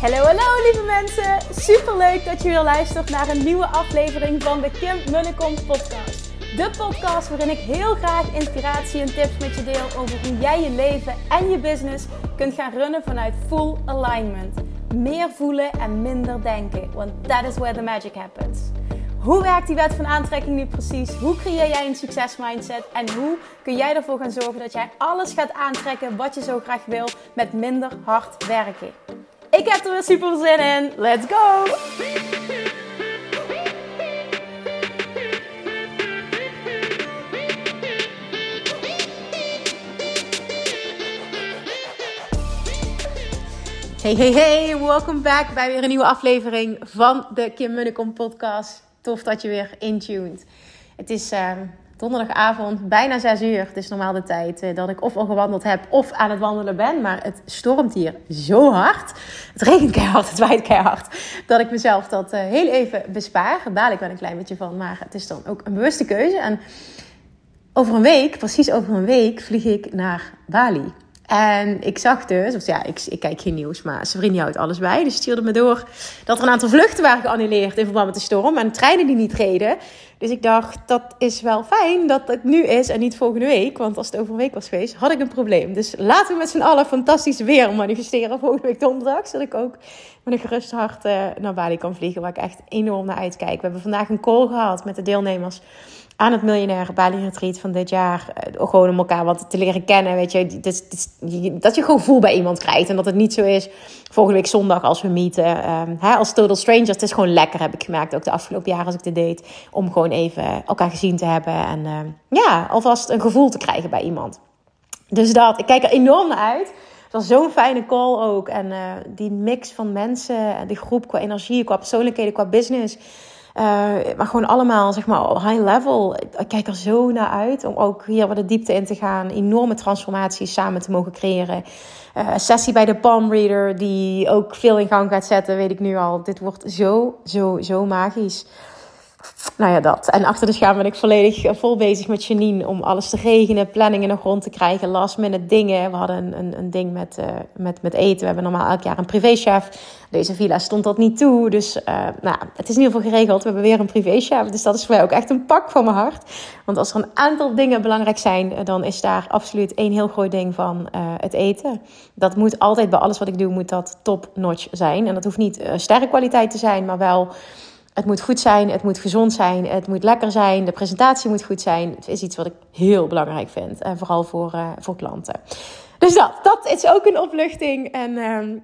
Hallo lieve mensen, superleuk dat je weer luistert naar een nieuwe aflevering van de Kim Munnekom podcast. De podcast waarin ik heel graag inspiratie en tips met je deel over hoe jij je leven en je business kunt gaan runnen vanuit full alignment. Meer voelen en minder denken, want that is where the magic happens. Hoe werkt die wet van aantrekking nu precies? Hoe creëer jij een succesmindset? En hoe kun jij ervoor gaan zorgen dat jij alles gaat aantrekken wat je zo graag wil met minder hard werken? Ik heb er weer super zin in. Let's go! Hey, welcome back bij weer een nieuwe aflevering van de Kim Munnekom podcast. Tof dat je weer intuned. Het is donderdagavond, bijna 6 uur. Het is normaal de tijd dat ik of al gewandeld heb of aan het wandelen ben. Maar het stormt hier zo hard. Het regent keihard, het waait keihard. Dat ik mezelf dat heel even bespaar. Daar baal ik wel een klein beetje van. Maar het is dan ook een bewuste keuze. En precies over een week, vlieg ik naar Bali. En ik zag dus, ik kijk geen nieuws, maar zijn vriendje houdt alles bij. Dus stuurde me door dat er een aantal vluchten waren geannuleerd in verband met de storm. En treinen die niet reden. Dus ik dacht, dat is wel fijn dat het nu is en niet volgende week. Want als het over een week was geweest, had ik een probleem. Dus laten we met z'n allen fantastisch weer manifesteren volgende week donderdag. Zodat ik ook met een gerust hart naar Bali kan vliegen. Waar ik echt enorm naar uitkijk. We hebben vandaag een call gehad met de deelnemers aan het miljonair Bali Retreat van dit jaar. Gewoon om elkaar wat te leren kennen. Weet je, dat je gewoon gevoel bij iemand krijgt. En dat het niet zo is volgende week zondag als we meeten. Als total strangers. Het is gewoon lekker, heb ik gemerkt. Ook de afgelopen jaren als ik dit deed. Om gewoon even elkaar gezien te hebben. En alvast een gevoel te krijgen bij iemand. Dus dat, ik kijk er enorm naar uit. Het was zo'n fijne call ook. En die mix van mensen. Die groep qua energie, qua persoonlijkheden, qua business. Maar gewoon allemaal, zeg maar, high level. Ik kijk er zo naar uit om ook hier wat de diepte in te gaan. Enorme transformaties samen te mogen creëren. Sessie bij de Palm Reader die ook veel in gang gaat zetten, weet ik nu al. Dit wordt zo magisch. Nou ja, dat. En achter de schermen ben ik volledig vol bezig met Janine om alles te regelen, planningen nog rond te krijgen, last minute dingen. We hadden een ding met eten. We hebben normaal elk jaar een privéchef. Deze villa stond dat niet toe. Dus het is in ieder geval geregeld. We hebben weer een privéchef. Dus dat is voor mij ook echt een pak van mijn hart. Want als er een aantal dingen belangrijk zijn, dan is daar absoluut één heel groot ding van het eten. Dat moet altijd bij alles wat ik doe, moet dat top-notch zijn. En dat hoeft niet sterrenkwaliteit te zijn, maar wel... Het moet goed zijn, het moet gezond zijn, het moet lekker zijn, de presentatie moet goed zijn. Het is iets wat ik heel belangrijk vind, vooral voor klanten. Dus dat is ook een opluchting. En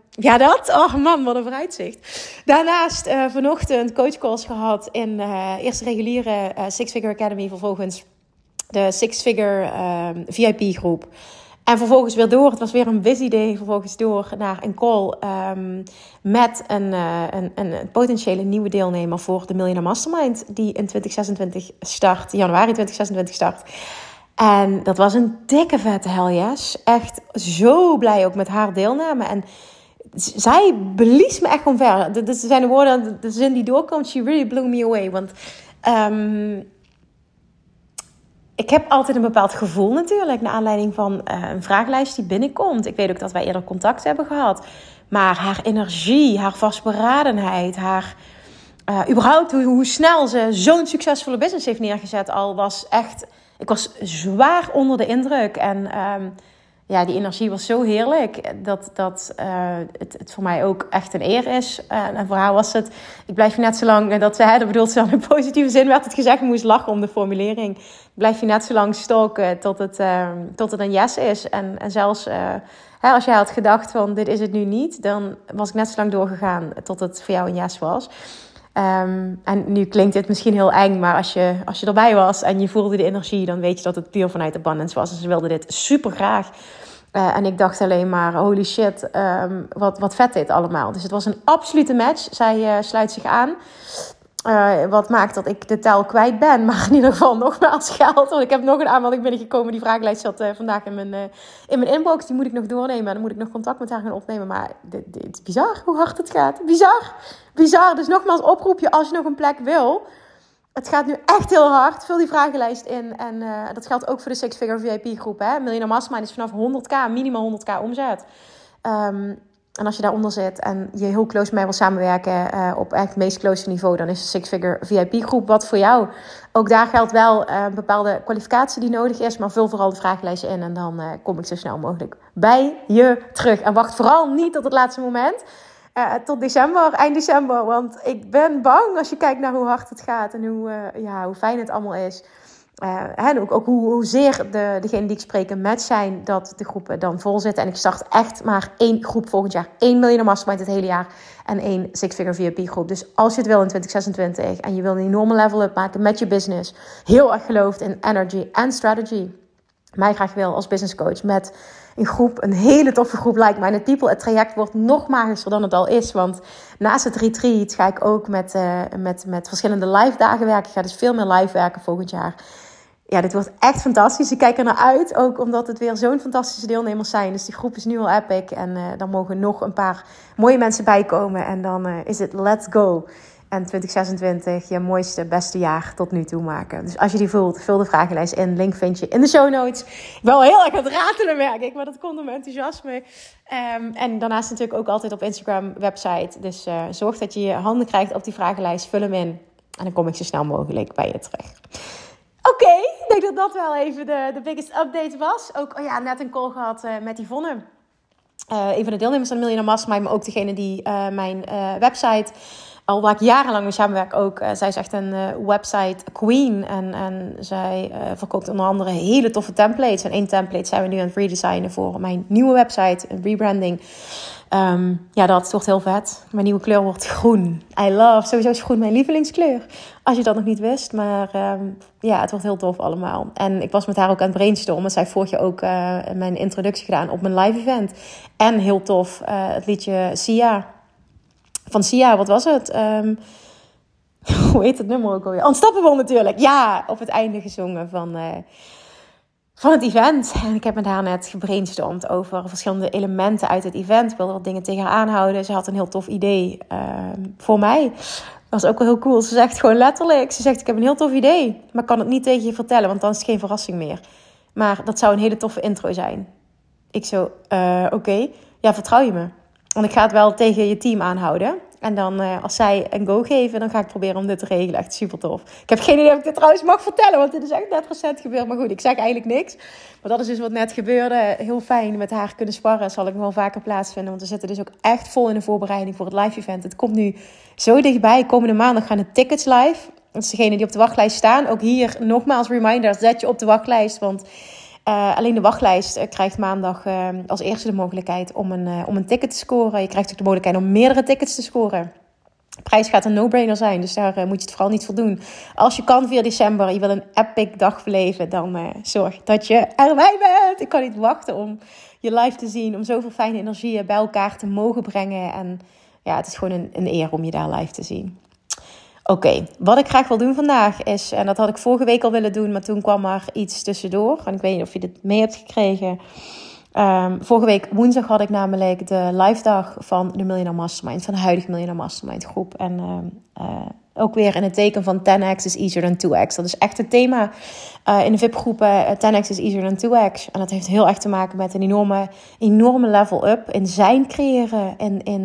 oh man, wat een vooruitzicht. Daarnaast vanochtend coachcalls gehad in eerst de reguliere Six Figure Academy, vervolgens de Six Figure VIP groep. En vervolgens weer door. Het was weer een busy day. Vervolgens door naar een call met een potentiële nieuwe deelnemer voor de Millionaire Mastermind. Die in 2026 start. Januari 2026 start. En dat was een dikke vette hell yes. Echt zo blij ook met haar deelname. En zij blies me echt omver. Dat zijn de woorden, de zin die doorkomt. She really blew me away. Want... ik heb altijd een bepaald gevoel natuurlijk, naar aanleiding van een vragenlijst die binnenkomt. Ik weet ook dat wij eerder contact hebben gehad. Maar haar energie, haar vastberadenheid, haar überhaupt hoe snel ze zo'n succesvolle business heeft neergezet al, was echt... Ik was zwaar onder de indruk en die energie was zo heerlijk dat het voor mij ook echt een eer is. En voor haar was het, ik blijf je net zo lang, dat bedoelt ze dan in positieve zin, werd het gezegd, ik moest lachen om de formulering. Ik blijf je net zo lang stalken tot het een yes is. En zelfs als jij had gedacht van dit is het nu niet, dan was ik net zo lang doorgegaan tot het voor jou een yes was. En nu klinkt dit misschien heel eng, maar als je erbij was en je voelde de energie, dan weet je dat het puur vanuit abundance was. En ze wilde dit super graag. En ik dacht alleen maar, holy shit, wat vet dit allemaal. Dus het was een absolute match. Zij sluit zich aan. Wat maakt dat ik de tel kwijt ben. Maar in ieder geval nogmaals geld. Want ik heb nog een aanmelding binnengekomen. Die vragenlijst zat vandaag in mijn inbox. Die moet ik nog doornemen. En dan moet ik nog contact met haar gaan opnemen. Maar het is bizar hoe hard het gaat. Bizar. Dus nogmaals oproepje als je nog een plek wil. Het gaat nu echt heel hard. Vul die vragenlijst in. En dat geldt ook voor de Six Figure VIP groep. Millionaire Mastermind is vanaf 100k, minimaal 100k omzet. En als je daaronder zit en je heel close met mij wil samenwerken op echt het meest close niveau, dan is de Six Figure VIP groep wat voor jou. Ook daar geldt wel een bepaalde kwalificatie die nodig is, maar vul vooral de vragenlijst in en dan kom ik zo snel mogelijk bij je terug. En wacht vooral niet tot het laatste moment, tot december, eind december, want ik ben bang als je kijkt naar hoe hard het gaat en hoe fijn het allemaal is. En ook hoezeer degene die ik spreek een match zijn, dat de groepen dan vol zitten. En ik start echt maar 1 groep volgend jaar. 1 miljoen mastermind het hele jaar. En 1 Six-Figure VIP groep. Dus als je het wil in 2026 en je wil een enorme level up maken met je business. Heel erg gelooft in energy en strategy. Mij graag wil als business coach met een groep, een hele toffe groep like-minded people. Het traject wordt nog magischer dan het al is. Want naast het retreat ga ik ook met verschillende live dagen werken. Ik ga dus veel meer live werken volgend jaar. Ja, dit wordt echt fantastisch. Ik kijk er naar uit, ook omdat het weer zo'n fantastische deelnemers zijn. Dus die groep is nu al epic. En dan mogen nog een paar mooie mensen bijkomen. En dan is het let's go. En 2026 je mooiste, beste jaar tot nu toe maken. Dus als je die voelt, vul de vragenlijst in. Link vind je in de show notes. Ik ben wel heel erg aan het ratelen, merk ik. Maar dat komt door mijn enthousiasme. En daarnaast natuurlijk ook altijd op Instagram, website. Dus zorg dat je je handen krijgt op die vragenlijst. Vul hem in. En dan kom ik zo snel mogelijk bij je terug. Oké, ik denk dat dat wel even de biggest update was. Ook net een call gehad met Yvonne. Een van de deelnemers aan de Millionaire Mastermind. Maar ook degene die mijn website, al waar ik jarenlang mee samenwerk ook. Zij is echt een website queen. En zij verkoopt onder andere hele toffe templates. En 1 template zijn we nu aan het redesignen voor mijn nieuwe website. Een rebranding. Dat wordt heel vet. Mijn nieuwe kleur wordt groen. Sowieso is groen mijn lievelingskleur. Als je dat nog niet wist. Maar het wordt heel tof allemaal. En ik was met haar ook aan het brainstormen. Zij heeft vorig jaar ook mijn introductie gedaan op mijn live event. En heel tof het liedje Sia. Van Sia, wat was het? Hoe heet het nummer ook alweer? Unstoppable natuurlijk. Ja, op het einde gezongen van het event. En ik heb met haar net gebrainstormd over verschillende elementen uit het event. Ik wilde wat dingen tegen haar aanhouden. Ze had een heel tof idee voor mij. Dat was ook wel heel cool. Ze zegt gewoon letterlijk. Ze zegt, ik heb een heel tof idee. Maar ik kan het niet tegen je vertellen, want dan is het geen verrassing meer. Maar dat zou een hele toffe intro zijn. Ik zo, oké. Ja, vertrouw je me? Want ik ga het wel tegen je team aanhouden. En dan als zij een go geven, dan ga ik proberen om dit te regelen. Echt super tof. Ik heb geen idee of ik dit trouwens mag vertellen, want dit is echt net recent gebeurd. Maar goed, ik zeg eigenlijk niks. Maar dat is dus wat net gebeurde. Heel fijn met haar kunnen sparren. Zal ik nog wel vaker plaatsvinden. Want we zitten dus ook echt vol in de voorbereiding voor het live event. Het komt nu zo dichtbij. Komende maandag gaan de tickets live. Dat is degene die op de wachtlijst staan. Ook hier nogmaals reminder, zet je op de wachtlijst. Want alleen de wachtlijst krijgt maandag als eerste de mogelijkheid om een ticket te scoren. Je krijgt ook de mogelijkheid om meerdere tickets te scoren. De prijs gaat een no-brainer zijn, dus daar moet je het vooral niet voor doen. Als je kan via december, je wil een epic dag beleven, dan zorg dat je erbij bent. Ik kan niet wachten om je live te zien, om zoveel fijne energieën bij elkaar te mogen brengen. En ja, het is gewoon een eer om je daar live te zien. Oké, wat ik graag wil doen vandaag is, en dat had ik vorige week al willen doen, maar toen kwam er iets tussendoor. En ik weet niet of je dit mee hebt gekregen. Vorige week woensdag had ik namelijk de live dag van de Millionaire Mastermind, van de huidige Millionaire Mastermind groep. En ook weer in het teken van 10x is easier than 2x. Dat is echt het thema in de VIP-groepen. 10x is easier than 2x. En dat heeft heel erg te maken met een enorme level up in zijn creëren,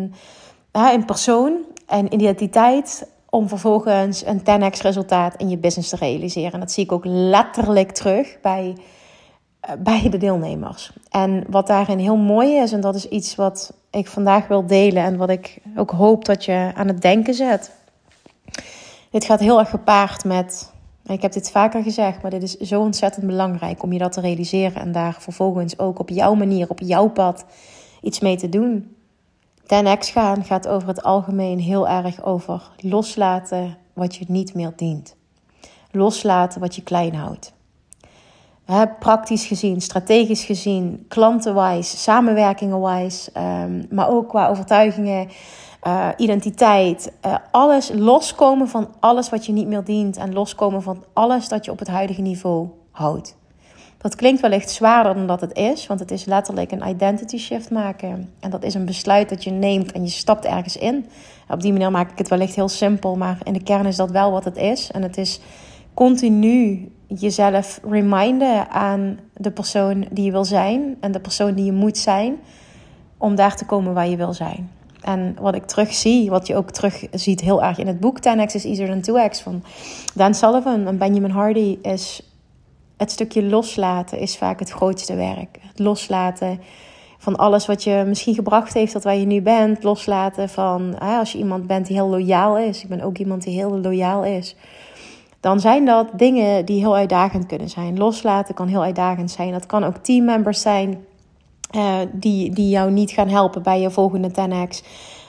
in persoon en identiteit, om vervolgens een 10x resultaat in je business te realiseren. En dat zie ik ook letterlijk terug bij de deelnemers. En wat daarin heel mooi is, en dat is iets wat ik vandaag wil delen en wat ik ook hoop dat je aan het denken zet. Dit gaat heel erg gepaard met, ik heb dit vaker gezegd, maar dit is zo ontzettend belangrijk om je dat te realiseren en daar vervolgens ook op jouw manier, op jouw pad iets mee te doen. 10x gaan gaat over het algemeen heel erg over loslaten wat je niet meer dient. Loslaten wat je klein houdt. Praktisch gezien, strategisch gezien, klantenwise, samenwerkingen-wise, maar ook qua overtuigingen, identiteit. Alles loskomen van alles wat je niet meer dient en loskomen van alles dat je op het huidige niveau houdt. Dat klinkt wellicht zwaarder dan dat het is, want het is letterlijk een identity shift maken. En dat is een besluit dat je neemt en je stapt ergens in. Op die manier maak ik het wellicht heel simpel, maar in de kern is dat wel wat het is. En het is continu jezelf reminden aan de persoon die je wil zijn en de persoon die je moet zijn. om daar te komen waar je wil zijn. En wat ik terugzie, wat je ook terugziet heel erg in het boek 10x is easier than 2x van Dan Sullivan en Benjamin Hardy, is het stukje loslaten is vaak het grootste werk. Het loslaten van alles wat je misschien gebracht heeft tot waar je nu bent. Loslaten van, als je iemand bent die heel loyaal is. Ik ben ook iemand die heel loyaal is. Dan zijn dat dingen die heel uitdagend kunnen zijn. Loslaten kan heel uitdagend zijn. Dat kan ook teammembers zijn die jou niet gaan helpen bij je volgende 10x.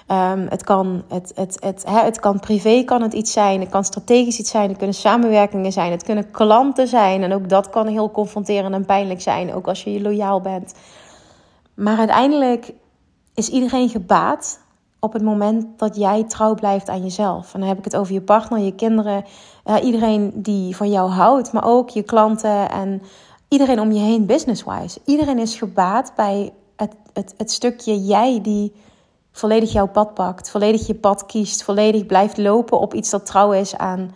Het kan privé kan het iets zijn. Het kan strategisch iets zijn. Het kunnen samenwerkingen zijn. Het kunnen klanten zijn. En ook dat kan heel confronterend en pijnlijk zijn. Ook als je loyaal bent. Maar uiteindelijk is iedereen gebaat op het moment dat jij trouw blijft aan jezelf. En dan heb ik het over je partner, je kinderen. Iedereen die van jou houdt. Maar ook je klanten en iedereen om je heen business-wise. Iedereen is gebaat bij het stukje jij die volledig jouw pad pakt. Volledig je pad kiest. Volledig blijft lopen op iets dat trouw is aan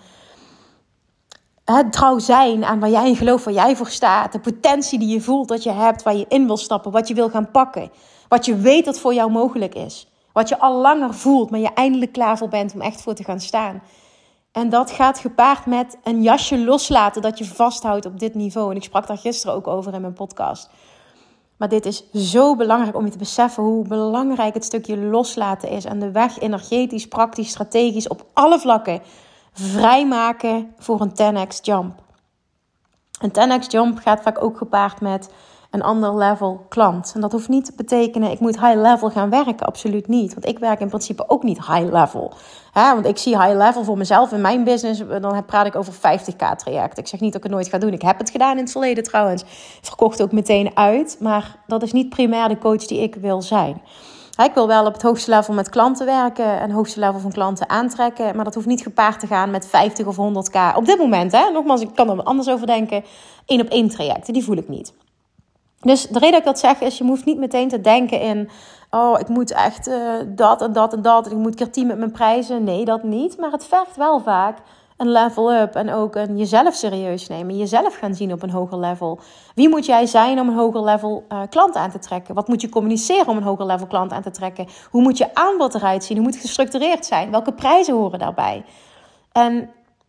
trouw zijn aan waar jij in gelooft, waar jij voor staat. De potentie die je voelt dat je hebt, waar je in wil stappen. Wat je wil gaan pakken. Wat je weet dat voor jou mogelijk is. Wat je al langer voelt, maar je eindelijk klaar voor bent om echt voor te gaan staan. En dat gaat gepaard met een jasje loslaten dat je vasthoudt op dit niveau. En ik sprak daar gisteren ook over in mijn podcast. Maar dit is zo belangrijk om je te beseffen hoe belangrijk het stukje loslaten is. En de weg energetisch, praktisch, strategisch op alle vlakken vrijmaken voor een 10x jump. Een 10x jump gaat vaak ook gepaard met een ander level klant. En dat hoeft niet te betekenen, ik moet high level gaan werken. Absoluut niet. Want ik werk in principe ook niet high level. Want ik zie high level voor mezelf in mijn business. Dan praat ik over 50k traject. Ik zeg niet dat ik het nooit ga doen. Ik heb het gedaan in het verleden trouwens. Verkocht ook meteen uit. Maar dat is niet primair de coach die ik wil zijn. Ik wil wel op het hoogste level met klanten werken en het hoogste level van klanten aantrekken. Maar dat hoeft niet gepaard te gaan met 50 of 100k. Op dit moment, nogmaals, ik kan er anders over denken. 1-op-1 trajecten, die voel ik niet. Dus de reden dat ik dat zeg is, je hoeft niet meteen te denken in, ik moet echt dat en dat en dat. En ik moet keer 10 met mijn prijzen. Nee, dat niet. Maar het vergt wel vaak een level up en ook een jezelf serieus nemen. Jezelf gaan zien op een hoger level. Wie moet jij zijn om een hoger level klant aan te trekken? Wat moet je communiceren om een hoger level klant aan te trekken? Hoe moet je aanbod eruit zien? Hoe moet het gestructureerd zijn? Welke prijzen horen daarbij? En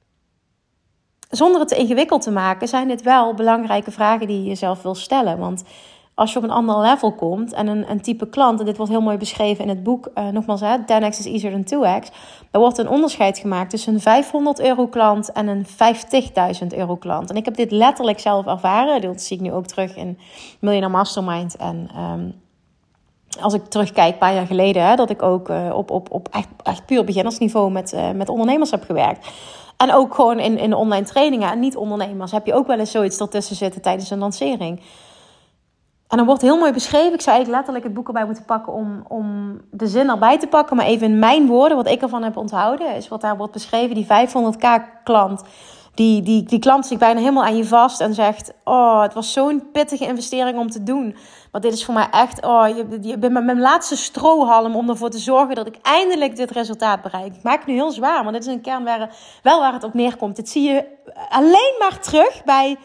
zonder het te ingewikkeld te maken, zijn dit wel belangrijke vragen die je jezelf wil stellen. Want als je op een ander level komt en een type klant, en dit wordt heel mooi beschreven in het boek, nogmaals, 10x is easier than 2x. Er wordt een onderscheid gemaakt tussen een €500 klant en een €50.000 klant. En ik heb dit letterlijk zelf ervaren. Dat zie ik nu ook terug in Millionaire Mastermind. En als ik terugkijk een paar jaar geleden, dat ik ook op echt puur beginnersniveau met ondernemers heb gewerkt. En ook gewoon in de online trainingen en niet-ondernemers heb je ook wel eens zoiets ertussen zitten tijdens een lancering. En dan wordt heel mooi beschreven. Ik zou eigenlijk letterlijk het boek erbij moeten pakken om de zin erbij te pakken. Maar even in mijn woorden, wat ik ervan heb onthouden, is wat daar wordt beschreven. Die 500k klant, die klant zit bijna helemaal aan je vast en zegt, het was zo'n pittige investering om te doen. Maar dit is voor mij echt, je bent met mijn laatste strohalm om ervoor te zorgen dat ik eindelijk dit resultaat bereik. Ik maak het nu heel zwaar, maar dit is een kern waar het op neerkomt. Dit zie je alleen maar terug bij,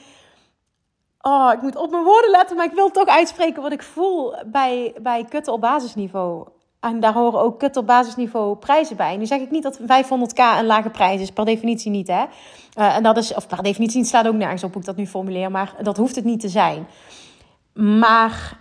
ik moet op mijn woorden letten, maar ik wil toch uitspreken wat ik voel bij kutten op basisniveau. En daar horen ook kutten op basisniveau prijzen bij. Nu zeg ik niet dat 500k een lage prijs is, per definitie niet, hè. En dat is, of per definitie niet, slaat ook nergens op hoe ik dat nu formuleer, maar dat hoeft het niet te zijn. Maar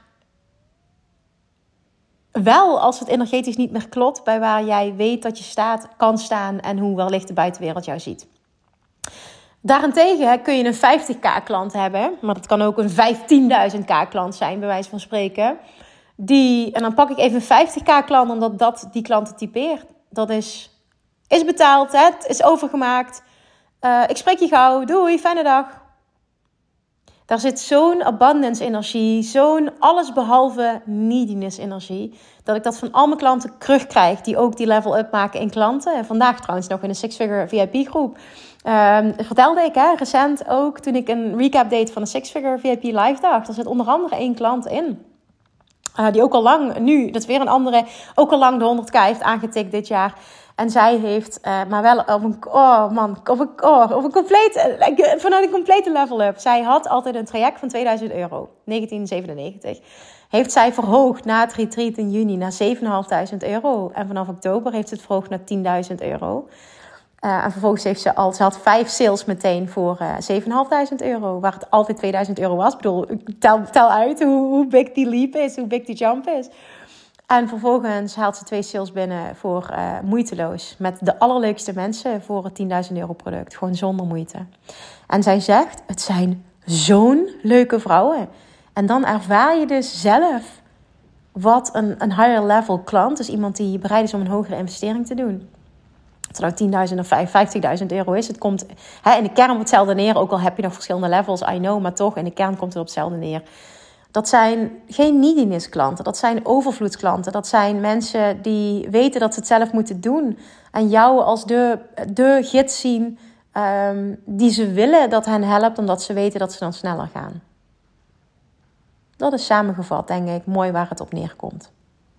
wel als het energetisch niet meer klopt bij waar jij weet dat je kan staan en hoe wellicht de buitenwereld jou ziet. Daarentegen kun je een 50k klant hebben, maar dat kan ook een 15.000k klant zijn, bij wijze van spreken. En dan pak ik even een 50k klant, omdat dat die klanten typeert. Dat is betaald, het is overgemaakt. Ik spreek je gauw, doei, fijne dag. Daar zit zo'n abundance energie, zo'n allesbehalve neediness energie, dat ik dat van al mijn klanten terugkrijg, die ook die level up maken in klanten. En vandaag trouwens nog in een 6-figure VIP groep. Vertelde ik recent ook, toen ik een recap deed van een 6-figure VIP live dag. Er zit onder andere 1 klant in. Die ook al lang, nu, dat is weer een andere, ook al lang de 100k heeft aangetikt dit jaar. En zij heeft, maar wel vanuit een complete level up. Zij had altijd een traject van €2000, 1997. heeft zij verhoogd na het retreat in juni naar €7.500. En vanaf oktober heeft ze het verhoogd naar €10.000. En vervolgens heeft ze had 5 sales meteen voor €7.500. Waar het altijd €2.000 was. Ik bedoel, tel uit hoe big die leap is, hoe big die jump is. En vervolgens haalt ze 2 sales binnen voor moeiteloos. Met de allerleukste mensen voor het €10.000 product. Gewoon zonder moeite. En zij zegt, het zijn zo'n leuke vrouwen. En dan ervaar je dus zelf wat een higher level klant, dus iemand die bereid is om een hogere investering te doen. Of het nou 10.000 of €50.000 is. Het komt in de kern op hetzelfde neer. Ook al heb je nog verschillende levels, I know. Maar toch, in de kern komt het op hetzelfde neer. Dat zijn geen neediness klanten. Dat zijn overvloedsklanten. Dat zijn mensen die weten dat ze het zelf moeten doen. En jou als de gids zien die ze willen dat hen helpt. Omdat ze weten dat ze dan sneller gaan. Dat is samengevat, denk ik, mooi waar het op neerkomt.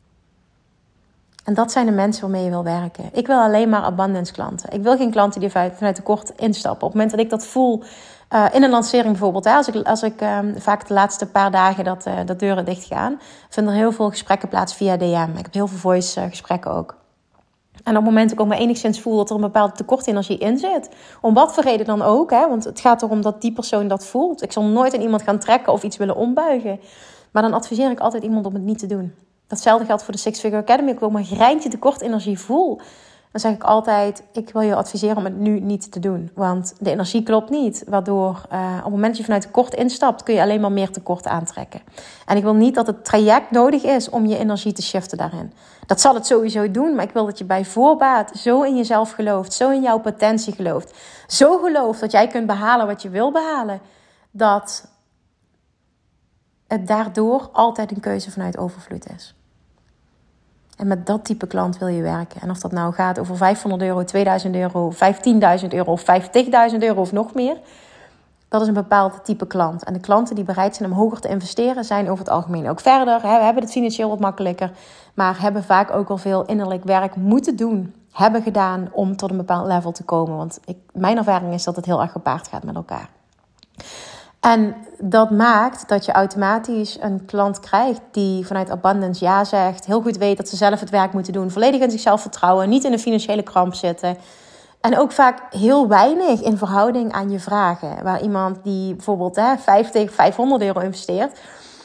En dat zijn de mensen waarmee je wil werken. Ik wil alleen maar abundance klanten. Ik wil geen klanten die vanuit tekort instappen. Op het moment dat ik dat voel in een lancering bijvoorbeeld. Als ik vaak de laatste paar dagen dat deuren dicht gaan. Vinden er heel veel gesprekken plaats via DM. Ik heb heel veel voice gesprekken ook. En op het moment dat ik ook maar enigszins voel dat er een bepaalde tekortenergie in zit. Om wat voor reden dan ook. Want het gaat erom dat die persoon dat voelt. Ik zal nooit aan iemand gaan trekken of iets willen ombuigen. Maar dan adviseer ik altijd iemand om het niet te doen. Datzelfde geldt voor de Six Figure Academy. Ik wil maar een greintje tekortenergie voel. Dan zeg ik altijd, ik wil je adviseren om het nu niet te doen. Want de energie klopt niet. Waardoor op het moment dat je vanuit tekort instapt, kun je alleen maar meer tekort aantrekken. En ik wil niet dat het traject nodig is om je energie te shiften daarin. Dat zal het sowieso doen. Maar ik wil dat je bij voorbaat zo in jezelf gelooft. Zo in jouw potentie gelooft. Zo gelooft dat jij kunt behalen wat je wil behalen. Dat het daardoor altijd een keuze vanuit overvloed is. En met dat type klant wil je werken. En of dat nou gaat over €500, €2.000, €15.000 of €50.000 of nog meer. Dat is een bepaald type klant. En de klanten die bereid zijn om hoger te investeren zijn over het algemeen ook verder. We hebben het financieel wat makkelijker. Maar hebben vaak ook al veel innerlijk werk moeten doen. Hebben gedaan om tot een bepaald level te komen. Want mijn ervaring is dat het heel erg gepaard gaat met elkaar. En dat maakt dat je automatisch een klant krijgt die vanuit abundance ja zegt. Heel goed weet dat ze zelf het werk moeten doen. Volledig in zichzelf vertrouwen. Niet in een financiële kramp zitten. En ook vaak heel weinig in verhouding aan je vragen. Waar iemand die bijvoorbeeld €50, €500 investeert.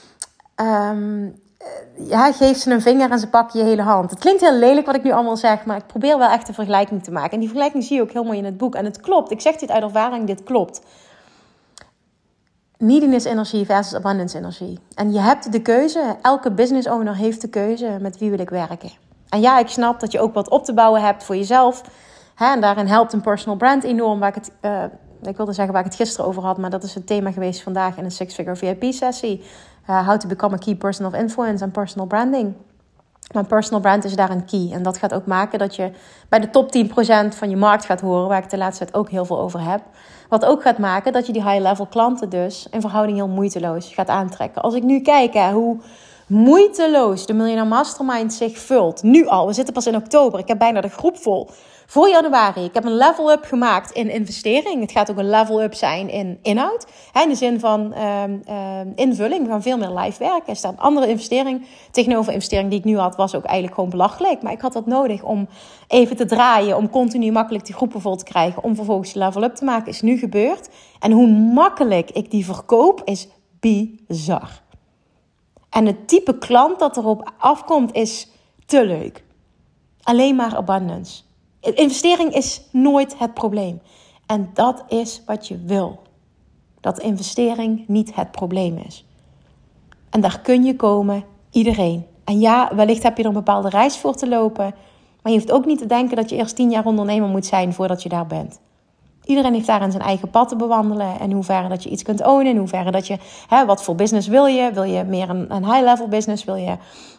Geeft ze een vinger en ze pakken je hele hand. Het klinkt heel lelijk wat ik nu allemaal zeg. Maar ik probeer wel echt een vergelijking te maken. En die vergelijking zie je ook heel mooi in het boek. En het klopt. Ik zeg dit uit ervaring. Dit klopt. Neediness energie versus abundance energie. En je hebt de keuze. Elke business owner heeft de keuze met wie wil ik werken. En ja, ik snap dat je ook wat op te bouwen hebt voor jezelf. En daarin helpt een personal brand enorm. Waar ik het gisteren over had. Maar dat is het thema geweest vandaag in een Six Figure VIP sessie. How to become a key person of influence en personal branding. Maar personal brand is daar een key. En dat gaat ook maken dat je bij de top 10% van je markt gaat horen. Waar ik de laatste tijd ook heel veel over heb. Wat ook gaat maken dat je die high-level klanten dus in verhouding heel moeiteloos gaat aantrekken. Als ik nu kijk hoe moeiteloos de Millionaire Mastermind zich vult. Nu al, we zitten pas in oktober. Ik heb bijna de groep vol. Voor januari. Ik heb een level-up gemaakt in investering. Het gaat ook een level-up zijn in inhoud. In de zin van invulling. We gaan veel meer live werken. Er staat een andere investering. Tegenover investering die ik nu had, was ook eigenlijk gewoon belachelijk. Maar ik had dat nodig om even te draaien. Om continu makkelijk die groepen vol te krijgen. Om vervolgens de level-up te maken. Is nu gebeurd. En hoe makkelijk ik die verkoop is bizar. En het type klant dat erop afkomt is te leuk. Alleen maar abundance. Investering is nooit het probleem. En dat is wat je wil. Dat investering niet het probleem is. En daar kun je komen, iedereen. En ja, wellicht heb je er een bepaalde reis voor te lopen. Maar je hoeft ook niet te denken dat je eerst 10 jaar ondernemer moet zijn voordat je daar bent. Iedereen heeft daarin zijn eigen pad te bewandelen. En hoe ver dat je iets kunt ownen. In hoeverre dat je, wat voor business wil je? Wil je meer een high-level business? Wil je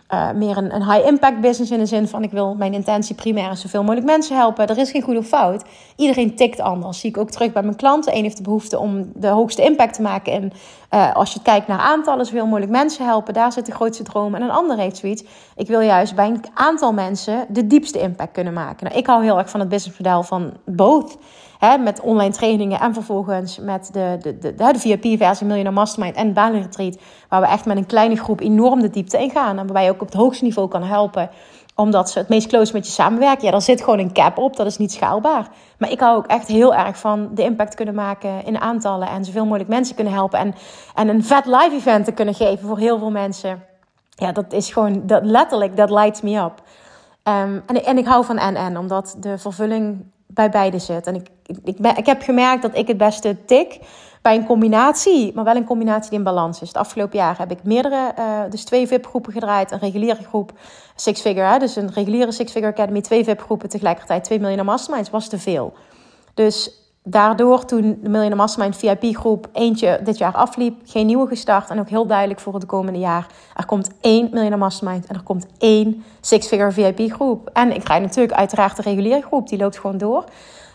meer een high-impact business in de zin van ik wil mijn intentie primair is zoveel mogelijk mensen helpen. Er is geen goed of fout. Iedereen tikt anders. Zie ik ook terug bij mijn klanten. Eén heeft de behoefte om de hoogste impact te maken. En als je kijkt naar aantallen, zoveel mogelijk mensen helpen. Daar zit de grootste droom. En een ander heeft zoiets. Ik wil juist bij een aantal mensen de diepste impact kunnen maken. Nou, ik hou heel erg van het businessmodel van both. Met online trainingen en vervolgens met de VIP-versie Millionaire Mastermind en Bali Retreat. Waar we echt met een kleine groep enorm de diepte in gaan. En waarbij je ook op het hoogste niveau kan helpen. Omdat ze het meest close met je samenwerken. Ja, daar zit gewoon een cap op. Dat is niet schaalbaar. Maar ik hou ook echt heel erg van de impact kunnen maken in aantallen. En zoveel mogelijk mensen kunnen helpen. En een vet live event te kunnen geven voor heel veel mensen. Ja, dat is gewoon letterlijk, dat lights me up. En ik hou van en. Omdat de vervulling bij beide zit. En ik heb gemerkt dat ik het beste tik bij een combinatie, maar wel een combinatie die in balans is. Het afgelopen jaar heb ik dus 2 VIP-groepen gedraaid. Een reguliere groep, Six Figure. Dus een reguliere Six Figure Academy, 2 VIP-groepen. Tegelijkertijd 2 Millionaire Masterminds was te veel. Dus daardoor toen de Millionaire Mastermind VIP-groep eentje dit jaar afliep, geen nieuwe gestart. En ook heel duidelijk voor het komende jaar. Er komt 1 Millionaire Mastermind en er komt 1 Six Figure VIP-groep. En ik krijg natuurlijk uiteraard de reguliere groep, die loopt gewoon door.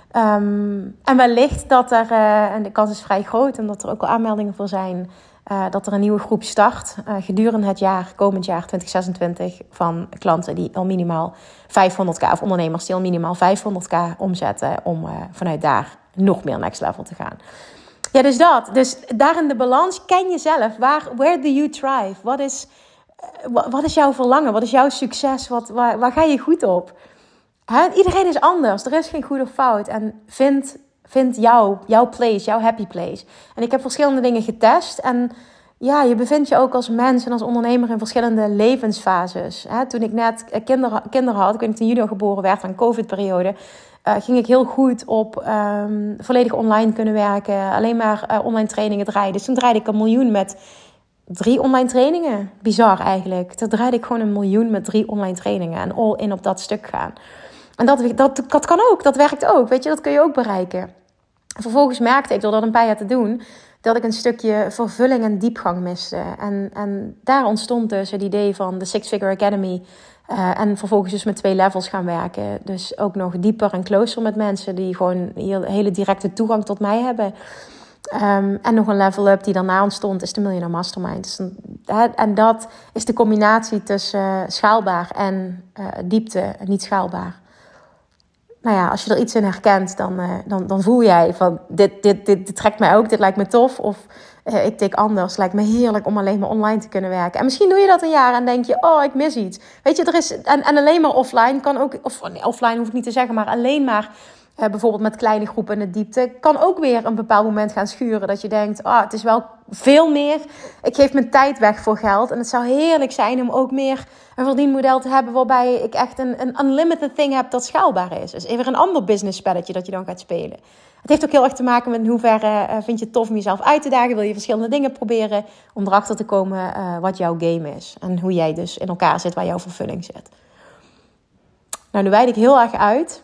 En wellicht dat er, en de kans is vrij groot, omdat er ook al aanmeldingen voor zijn, dat er een nieuwe groep start gedurende het jaar, komend jaar 2026, van klanten die al minimaal 500k, of ondernemers die al minimaal 500k omzetten, om vanuit daar nog meer next level te gaan. Ja, dus dat. Dus daarin de balans, ken jezelf. Where do you thrive? Wat is jouw verlangen? Wat is jouw succes? Waar ga je goed op? Iedereen is anders. Er is geen goed of fout. En vind jouw place, jouw happy place. En ik heb verschillende dingen getest. En ja, je bevindt je ook als mens en als ondernemer in verschillende levensfases. Toen ik net kinderen had, ik weet niet, in juni geboren werd aan COVID-periode, ging ik heel goed op volledig online kunnen werken. Alleen maar online trainingen draaien. Dus toen draaide ik 1 miljoen met 3 online trainingen. Bizar eigenlijk. Toen draaide ik gewoon 1 miljoen met 3 online trainingen. En all in op dat stuk gaan. En dat kan ook, dat werkt ook, weet je, dat kun je ook bereiken. Vervolgens merkte ik, door dat een paar jaar te doen, dat ik een stukje vervulling en diepgang miste. En daar ontstond dus het idee van de Six Figure Academy. En vervolgens dus met 2 levels gaan werken. Dus ook nog dieper en closer met mensen die gewoon hele directe toegang tot mij hebben. En nog een level up die daarna ontstond is de Millionaire Mastermind. Dus, en dat is de combinatie tussen schaalbaar en diepte en niet schaalbaar. Nou ja, als je er iets in herkent, dan voel jij van dit trekt mij ook, dit lijkt me tof. Of ik tik anders, lijkt me heerlijk om alleen maar online te kunnen werken. En misschien doe je dat een jaar en denk je, oh, ik mis iets. Weet je, er is en alleen maar offline kan ook, of nee, offline hoef ik niet te zeggen, maar alleen maar bijvoorbeeld met kleine groepen in de diepte, kan ook weer een bepaald moment gaan schuren. Dat je denkt, het is wel veel meer. Ik geef mijn tijd weg voor geld. En het zou heerlijk zijn om ook meer een verdienmodel te hebben waarbij ik echt een unlimited thing heb dat schaalbaar is. Dus even een ander business spelletje dat je dan gaat spelen. Het heeft ook heel erg te maken met in hoeverre vind je het tof om jezelf uit te dagen. Wil je verschillende dingen proberen om erachter te komen wat jouw game is. En hoe jij dus in elkaar zit, waar jouw vervulling zit. Nou, nu wijd ik heel erg uit.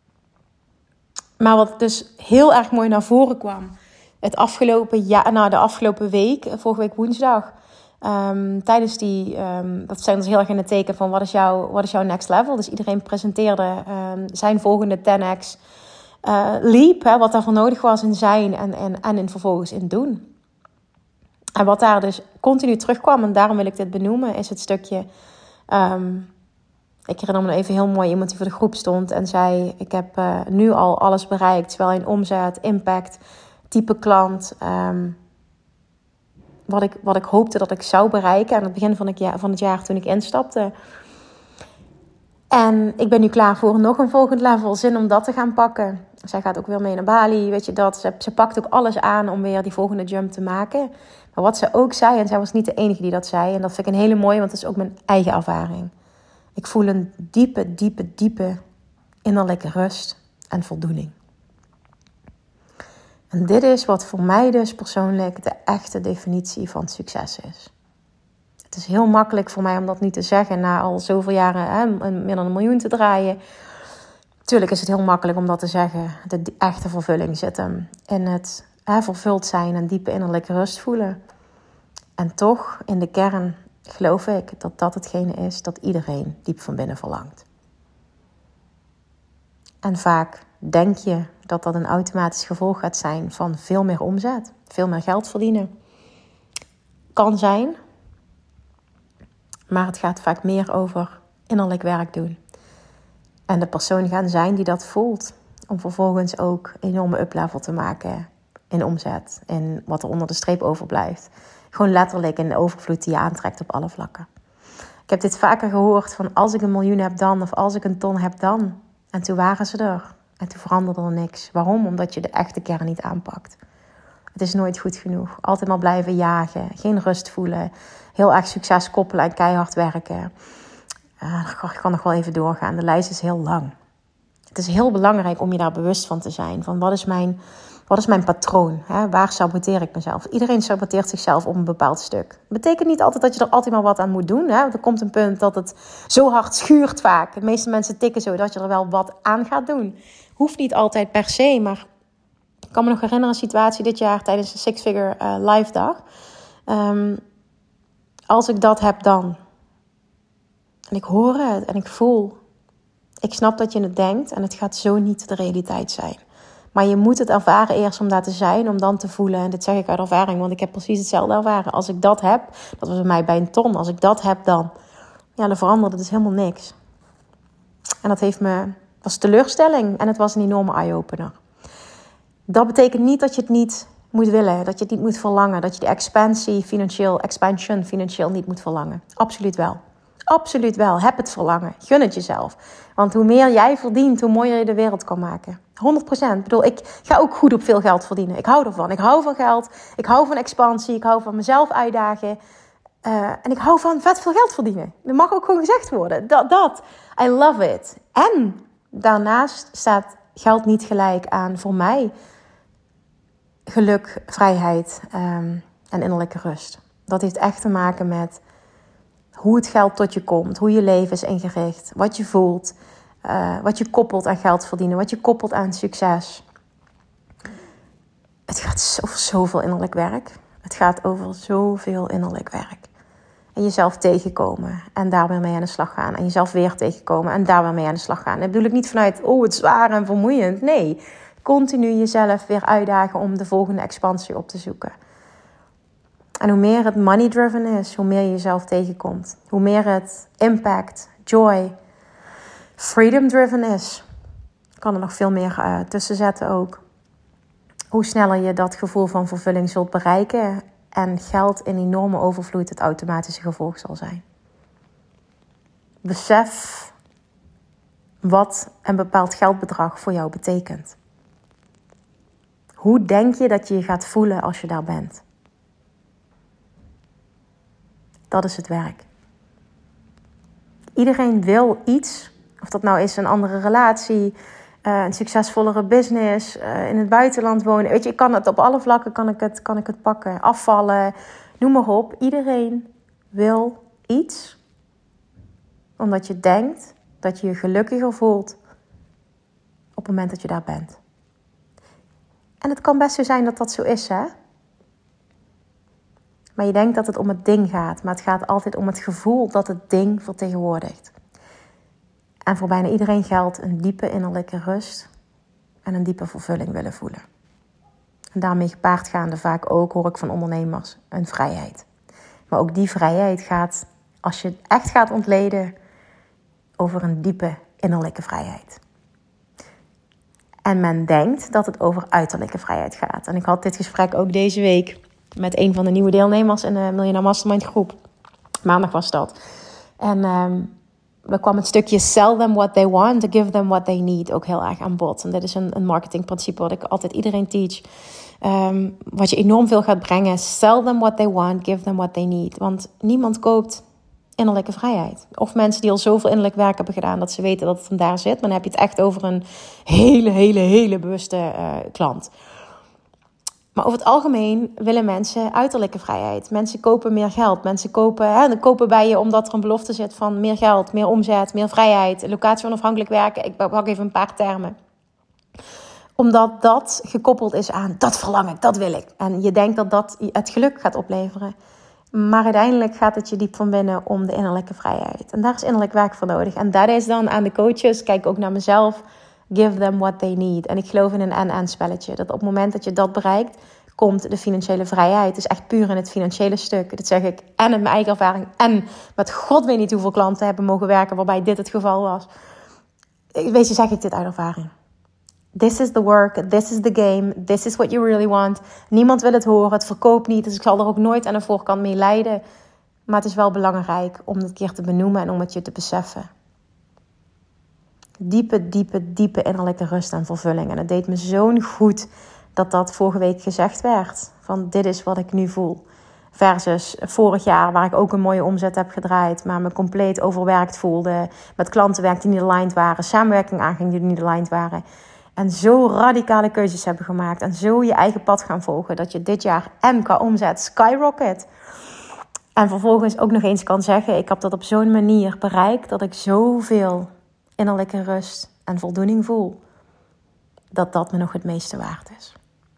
Maar wat dus heel erg mooi naar voren kwam, de afgelopen week, vorige week woensdag, tijdens dat zijn dus heel erg in het teken van wat is jouw next level. Dus iedereen presenteerde zijn volgende 10x leap, wat daarvoor nodig was in zijn en in vervolgens in doen. En wat daar dus continu terugkwam, en daarom wil ik dit benoemen, is het stukje. Ik herinner me even heel mooi iemand die voor de groep stond en zei, ik heb nu al alles bereikt, zowel in omzet, impact, type klant, wat ik hoopte dat ik zou bereiken aan het begin van het jaar toen ik instapte. En ik ben nu klaar voor nog een volgend level, zin om dat te gaan pakken. Zij gaat ook weer mee naar Bali, weet je dat. Ze pakt ook alles aan om weer die volgende jump te maken. Maar wat ze ook zei, en zij was niet de enige die dat zei, en dat vind ik een hele mooie, want het is ook mijn eigen ervaring. Ik voel een diepe innerlijke rust en voldoening. En dit is wat voor mij dus persoonlijk de echte definitie van succes is. Het is heel makkelijk voor mij om dat nu te zeggen na al zoveel jaren meer dan 1 miljoen te draaien. Tuurlijk is het heel makkelijk om dat te zeggen. De echte vervulling zit hem in het vervuld zijn en diepe innerlijke rust voelen. En toch, in de kern, geloof ik dat dat hetgene is dat iedereen diep van binnen verlangt. En vaak denk je dat dat een automatisch gevolg gaat zijn van veel meer omzet, veel meer geld verdienen. Kan zijn, maar het gaat vaak meer over innerlijk werk doen. En de persoon gaan zijn die dat voelt, om vervolgens ook een enorme uplevel te maken in omzet, in wat er onder de streep overblijft. Gewoon letterlijk in de overvloed die je aantrekt op alle vlakken. Ik heb dit vaker gehoord van als ik 1 miljoen heb dan, of als ik 1 ton heb dan. En toen waren ze er. En toen veranderde er niks. Waarom? Omdat je de echte kern niet aanpakt. Het is nooit goed genoeg. Altijd maar blijven jagen. Geen rust voelen. Heel erg succes koppelen en keihard werken. Ik kan nog wel even doorgaan. De lijst is heel lang. Het is heel belangrijk om je daar bewust van te zijn. Van wat is mijn patroon? Hè? Waar saboteer ik mezelf? Iedereen saboteert zichzelf op een bepaald stuk. Dat betekent niet altijd dat je er altijd maar wat aan moet doen. Hè? Er komt een punt dat het zo hard schuurt vaak. De meeste mensen tikken zo dat je er wel wat aan gaat doen. Hoeft niet altijd per se, maar ik kan me nog herinneren een situatie dit jaar tijdens de Six Figure Live dag. Als ik dat heb dan. En ik hoor het en ik voel. Ik snap dat je het denkt en het gaat zo niet de realiteit zijn. Maar je moet het ervaren eerst om daar te zijn, om dan te voelen. En dit zeg ik uit ervaring, want ik heb precies hetzelfde ervaren. Als ik dat heb, dat was bij mij bij 1 ton. Als ik dat heb dan, ja, dan veranderde het dus helemaal niks. En dat was teleurstelling en het was een enorme eye-opener. Dat betekent niet dat je het niet moet willen, dat je het niet moet verlangen. Dat je de expansion financieel niet moet verlangen. Absoluut wel. Absoluut wel. Heb het verlangen. Gun het jezelf. Want hoe meer jij verdient, hoe mooier je de wereld kan maken. 100%. Ik bedoel, ik ga ook goed op veel geld verdienen. Ik hou ervan. Ik hou van geld. Ik hou van expansie. Ik hou van mezelf uitdagen. En ik hou van vet veel geld verdienen. Dat mag ook gewoon gezegd worden. I love it. En daarnaast staat geld niet gelijk aan voor mij geluk, vrijheid en innerlijke rust. Dat heeft echt te maken met hoe het geld tot je komt, hoe je leven is ingericht, wat je voelt, wat je koppelt aan geld verdienen, wat je koppelt aan succes. Het gaat over zoveel innerlijk werk. Het gaat over zoveel innerlijk werk. En jezelf tegenkomen en daar weer mee aan de slag gaan. En jezelf weer tegenkomen en daar weer mee aan de slag gaan. Dat bedoel ik niet vanuit, het is zwaar en vermoeiend. Nee, continu jezelf weer uitdagen om de volgende expansie op te zoeken. En hoe meer het money-driven is, hoe meer je jezelf tegenkomt. Hoe meer het impact, joy, freedom-driven is. Ik kan er nog veel meer tussen zetten ook. Hoe sneller je dat gevoel van vervulling zult bereiken en geld in enorme overvloed het automatische gevolg zal zijn. Besef wat een bepaald geldbedrag voor jou betekent. Hoe denk je dat je je gaat voelen als je daar bent? Dat is het werk. Iedereen wil iets. Of dat nou is een andere relatie, een succesvollere business, in het buitenland wonen. Weet je, ik kan het op alle vlakken kan ik het pakken. Afvallen, noem maar op. Iedereen wil iets. Omdat je denkt dat je je gelukkiger voelt op het moment dat je daar bent. En het kan best zo zijn dat dat zo is, hè? Maar je denkt dat het om het ding gaat. Maar het gaat altijd om het gevoel dat het ding vertegenwoordigt. En voor bijna iedereen geldt een diepe innerlijke rust en een diepe vervulling willen voelen. En daarmee gepaard gaande vaak ook, hoor ik van ondernemers, een vrijheid. Maar ook die vrijheid gaat, als je het echt gaat ontleden, over een diepe innerlijke vrijheid. En men denkt dat het over uiterlijke vrijheid gaat. En ik had dit gesprek ook deze week met een van de nieuwe deelnemers in de Miljonair Mastermind groep. Maandag was dat. En er kwam het stukje sell them what they want, to give them what they need ook heel erg aan bod. En dit is een marketingprincipe wat ik altijd iedereen teach. Wat je enorm veel gaat brengen. Sell them what they want, give them what they need. Want niemand koopt innerlijke vrijheid. Of mensen die al zoveel innerlijk werk hebben gedaan dat ze weten dat het hem daar zit. Maar dan heb je het echt over een hele bewuste klant. Maar over het algemeen willen mensen uiterlijke vrijheid. Mensen kopen meer geld. Mensen kopen bij je omdat er een belofte zit van meer geld, meer omzet, meer vrijheid, locatie onafhankelijk werken. Ik pak even een paar termen. Omdat dat gekoppeld is aan dat verlang ik, dat wil ik. En je denkt dat dat het geluk gaat opleveren. Maar uiteindelijk gaat het je diep van binnen om de innerlijke vrijheid. En daar is innerlijk werk voor nodig. En dat is dan aan de coaches, kijk ook naar mezelf, give them what they need. En ik geloof in een en-en spelletje. Dat op het moment dat je dat bereikt, komt de financiële vrijheid. Het is echt puur in het financiële stuk. Dat zeg ik en in mijn eigen ervaring. En met god weet niet hoeveel klanten hebben mogen werken waarbij dit het geval was. Weet je, zeg ik dit uit ervaring. This is the work, this is the game, this is what you really want. Niemand wil het horen, het verkoopt niet. Dus ik zal er ook nooit aan de voorkant mee lijden. Maar het is wel belangrijk om het een keer te benoemen en om het je te beseffen. Diepe innerlijke rust en vervulling. En het deed me zo'n goed dat vorige week gezegd werd. Van dit is wat ik nu voel. Versus vorig jaar waar ik ook een mooie omzet heb gedraaid. Maar me compleet overwerkt voelde. Met klanten werkte die niet aligned waren. Samenwerking aanging die niet aligned waren. En zo radicale keuzes hebben gemaakt. En zo je eigen pad gaan volgen. Dat je dit jaar en qua omzet skyrocket. En vervolgens ook nog eens kan zeggen. Ik heb dat op zo'n manier bereikt. Dat ik zoveel innerlijke rust en voldoening voel. Dat me nog het meeste waard is.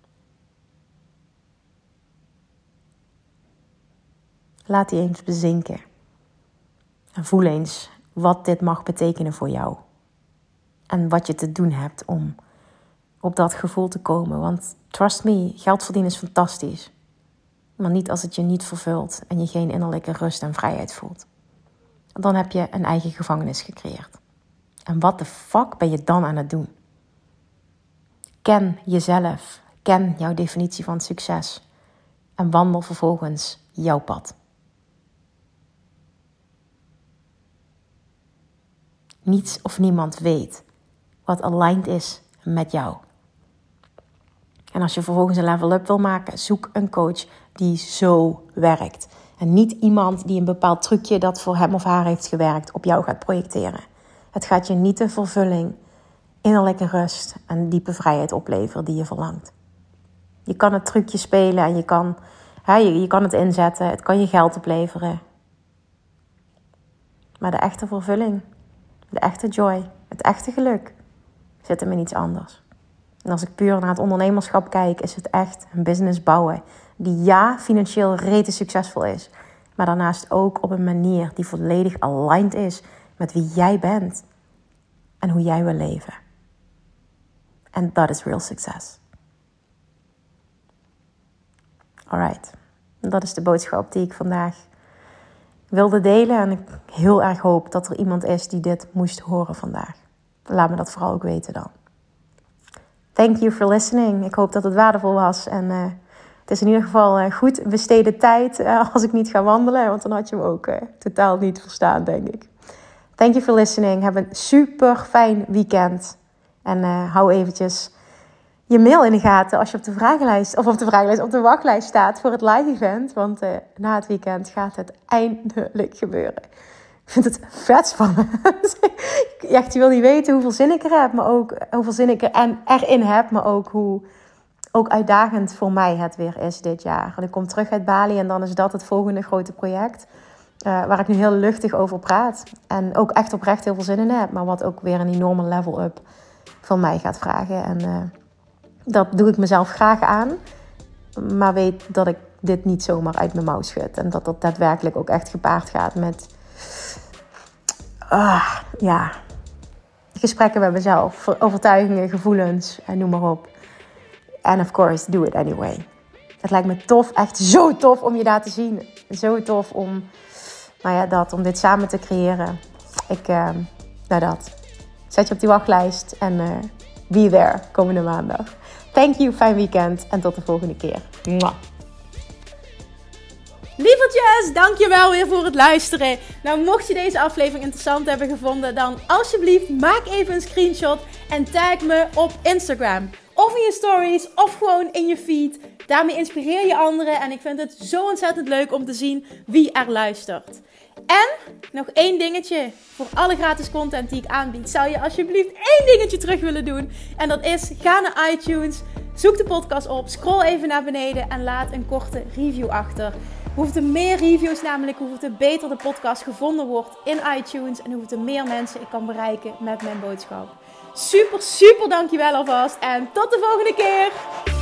Laat die eens bezinken. En voel eens wat dit mag betekenen voor jou. En wat je te doen hebt om op dat gevoel te komen. Want trust me, geld verdienen is fantastisch. Maar niet als het je niet vervult en je geen innerlijke rust en vrijheid voelt. Dan heb je een eigen gevangenis gecreëerd. En wat de fuck ben je dan aan het doen? Ken jezelf. Ken jouw definitie van succes. En wandel vervolgens jouw pad. Niets of niemand weet wat aligned is met jou. En als je vervolgens een level up wil maken, zoek een coach die zo werkt. En niet iemand die een bepaald trucje dat voor hem of haar heeft gewerkt op jou gaat projecteren. Het gaat je niet de vervulling, innerlijke rust en diepe vrijheid opleveren die je verlangt. Je kan het trucje spelen en je kan het inzetten. Het kan je geld opleveren. Maar de echte vervulling, de echte joy, het echte geluk zit hem in iets anders. En als ik puur naar het ondernemerschap kijk, is het echt een business bouwen die financieel rete succesvol is. Maar daarnaast ook op een manier die volledig aligned is met wie jij bent en hoe jij wil leven. En dat is real success. Alright, dat is de boodschap die ik vandaag wilde delen. En ik heel erg hoop dat er iemand is die dit moest horen vandaag. Laat me dat vooral ook weten dan. Thank you for listening. Ik hoop dat het waardevol was. En het is in ieder geval goed besteden tijd als ik niet ga wandelen. Want dan had je hem ook totaal niet verstaan, denk ik. Thank you for listening. Heb een super fijn weekend. En hou eventjes je mail in de gaten als je op de wachtlijst staat voor het live event. Want na het weekend gaat het eindelijk gebeuren. Ik vind het vet spannend. Echt, je wil niet weten hoeveel zin ik er heb, maar ook hoeveel zin ik erin heb, maar ook hoe uitdagend voor mij het weer is dit jaar. Want ik kom terug uit Bali en dan is dat het volgende grote project. Waar ik nu heel luchtig over praat. En ook echt oprecht heel veel zin in heb. Maar wat ook weer een enorme level up van mij gaat vragen. En dat doe ik mezelf graag aan. Maar weet dat ik dit niet zomaar uit mijn mouw schud. En dat daadwerkelijk ook echt gepaard gaat met gesprekken met mezelf. Overtuigingen, gevoelens en noem maar op. And of course, do it anyway. Het lijkt me tof, echt zo tof om je daar te zien. Zo tof om dit samen te creëren. Zet je op die wachtlijst en be there komende maandag. Thank you, fijn weekend en tot de volgende keer. Mwah. Lievertjes, dankjewel weer voor het luisteren. Nou, mocht je deze aflevering interessant hebben gevonden, dan alsjeblieft maak even een screenshot en tag me op Instagram. Of in je stories, of gewoon in je feed. Daarmee inspireer je anderen en ik vind het zo ontzettend leuk om te zien wie er luistert. En nog één dingetje. Voor alle gratis content die ik aanbied, zou je alsjeblieft één dingetje terug willen doen. En dat is, ga naar iTunes, zoek de podcast op, scroll even naar beneden en laat een korte review achter. Hoeveel meer reviews namelijk, hoeveel beter de podcast gevonden wordt in iTunes. En hoeveel meer mensen ik kan bereiken met mijn boodschap. Super, super dankjewel alvast. En tot de volgende keer.